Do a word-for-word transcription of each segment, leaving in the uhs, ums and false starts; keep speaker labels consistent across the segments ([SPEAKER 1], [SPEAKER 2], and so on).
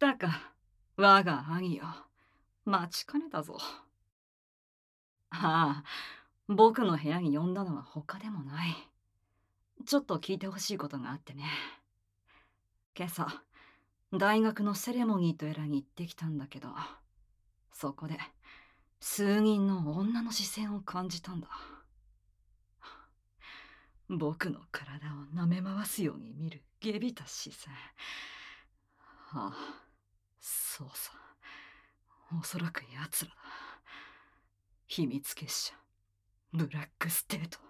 [SPEAKER 1] たか、我が兄よ。待ちかねたぞ。ああ、僕の部屋に呼んだのは他でもない。ちょっと聞いてほしいことがあってね。今朝、大学のセレモニーとやらに行ってきたんだけど、そこで数人の女の視線を感じたんだ。僕の体を舐め回すように見る下びた視線。ああ、そうさ。おそらく奴らだ。秘密結社、ブラックステート。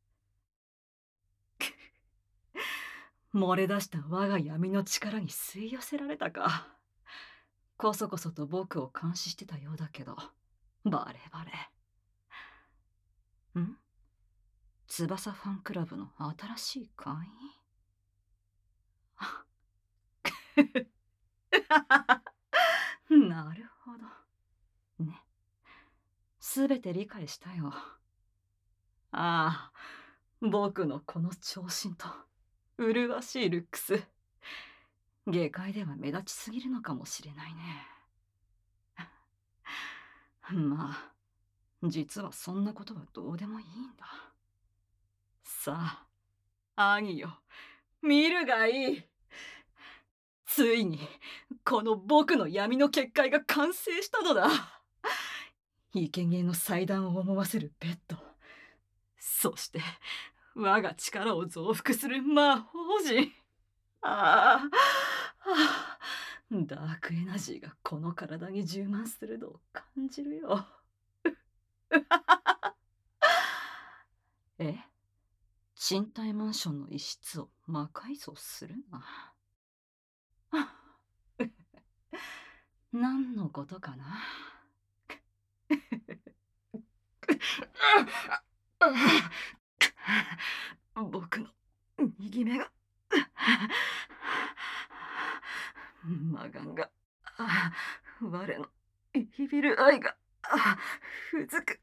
[SPEAKER 1] 漏れ出した我が闇の力に吸い寄せられたか。こそこそと僕を監視してたようだけど、バレバレ。ん翼ファンクラブの新しい会員。なるほど。ね。すべて理解したよ。ああ、僕のこの長身と、麗しいルックス。下界では目立ちすぎるのかもしれないね。まあ、実はそんなことはどうでもいいんだ。さあ、兄よ、見るがいい。ついに、この僕の闇の結界が完成したのだ。イケゲの祭壇を思わせるベッド。そして、我が力を増幅する魔法陣。ああ、ああダークエナジーがこの体に充満するのを感じるよ。え賃貸マンションの一室を魔改造するな。何のことかな。僕の右目が魔眼が我のイビルアイがふずく。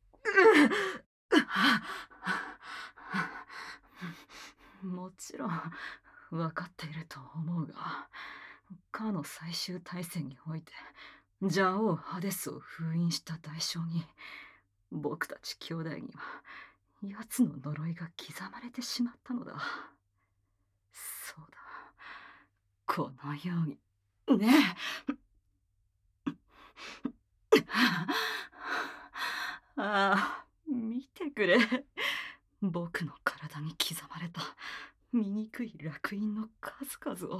[SPEAKER 1] もちろん分かっていると思うが、かの最終大戦において邪王ハデスを封印した代償に、僕たち兄弟には奴の呪いが刻まれてしまったのだ。そうだ、このようにねえ。ああ、見てくれ。僕の体に刻まれた醜い烙印の数々を。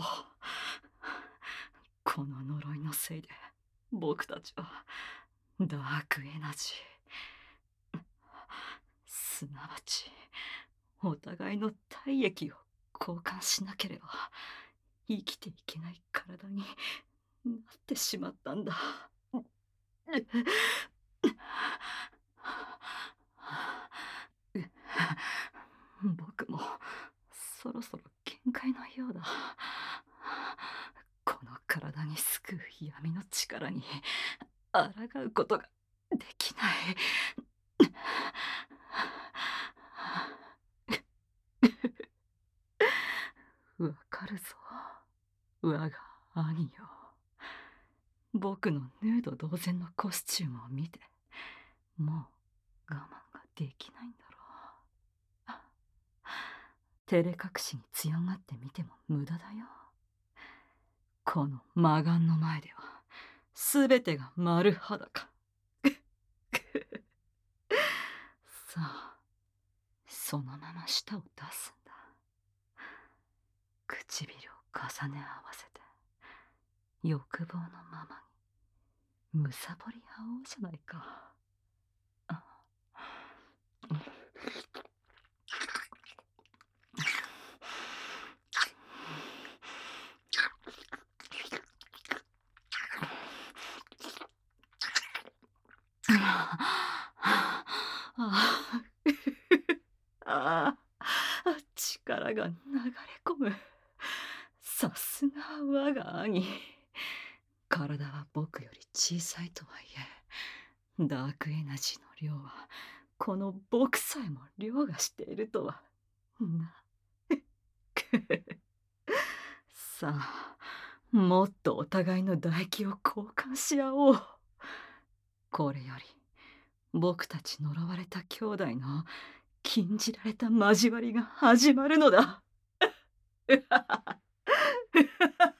[SPEAKER 1] この呪いのせいで僕たちはダークエナジー、すなわちお互いの体液を交換しなければ生きていけない体になってしまったんだ。僕もそろそろ限界のようだ。この体に救う闇の力に抗うことができない。わかるぞ、我が兄よ。僕のヌード同然のコスチュームを見て、もう我慢ができないんだろう。照れ隠しに強がってみても無駄だよ。この魔眼の前では全てが丸裸。さあ、そのまま舌を出すんだ。唇を重ね合わせて欲望のままにむさぼり合おうじゃないか。ああ、力が流れ込む。さすが我が兄。体は僕より小さいとはいえ、ダークエナジーの量はこの僕さえも凌駕しているとはな。さあ、 もっとお互いの唾液を交換し合おう。これより僕たち呪われた兄弟の禁じられた交わりが始まるのだ。